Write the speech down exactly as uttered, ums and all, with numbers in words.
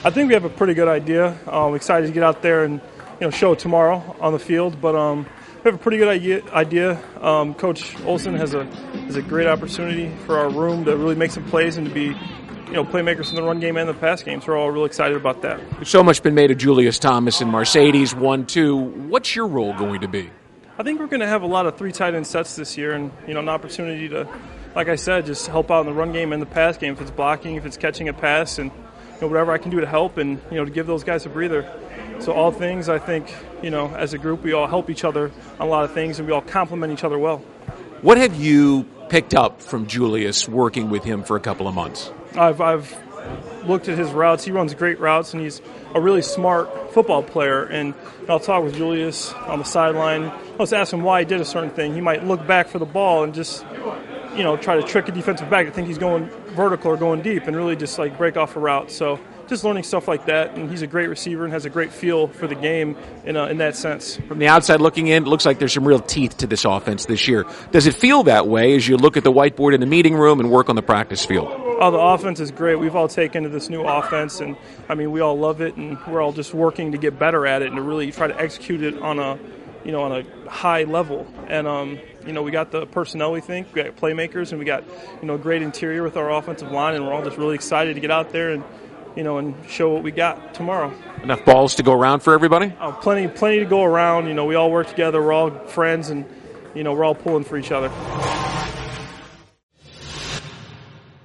I think we have a pretty good idea. I'm excited to get out there and you know show it tomorrow on the field. But um, we have a pretty good idea. idea. Um, Coach Olson has a has a great opportunity for our room to really make some plays and to be you know playmakers in the run game and the pass game. So we're all really excited about that. There's so much been made of Julius Thomas and Mercedes one two. What's your role going to be? I think we're going to have a lot of three tight end sets this year, and you know an opportunity to, like I said, just help out in the run game and the pass game. If it's blocking, if it's catching a pass, and you know, whatever I can do to help and you know to give those guys a breather. So all things, I think, you know, as a group, we all help each other on a lot of things, and we all complement each other well. What have you picked up from Julius working with him for a couple of months? I've I've looked at his routes. He runs great routes, and he's a really smart football player. And I'll talk with Julius on the sideline. Let's ask him why he did a certain thing. He might look back for the ball and just, you know, try to trick a defensive back to think he's going vertical or going deep and really just, like, break off a route. So just learning stuff like that, and he's a great receiver and has a great feel for the game in a, in that sense. From the outside looking in, it looks like there's some real teeth to this offense this year. Does it feel that way as you look at the whiteboard in the meeting room and work on the practice field? Oh, the offense is great. We've all taken to this new offense, and, I mean, we all love it, and we're all just working to get better at it and to really try to execute it on a, you know, on a high level. And, um, you know, we got the personnel, we think. We got playmakers, and we got, you know, a great interior with our offensive line, and we're all just really excited to get out there and, you know, and show what we got tomorrow. Enough balls to go around for everybody? Oh, plenty, plenty to go around. You know, we all work together. We're all friends, and, you know, we're all pulling for each other.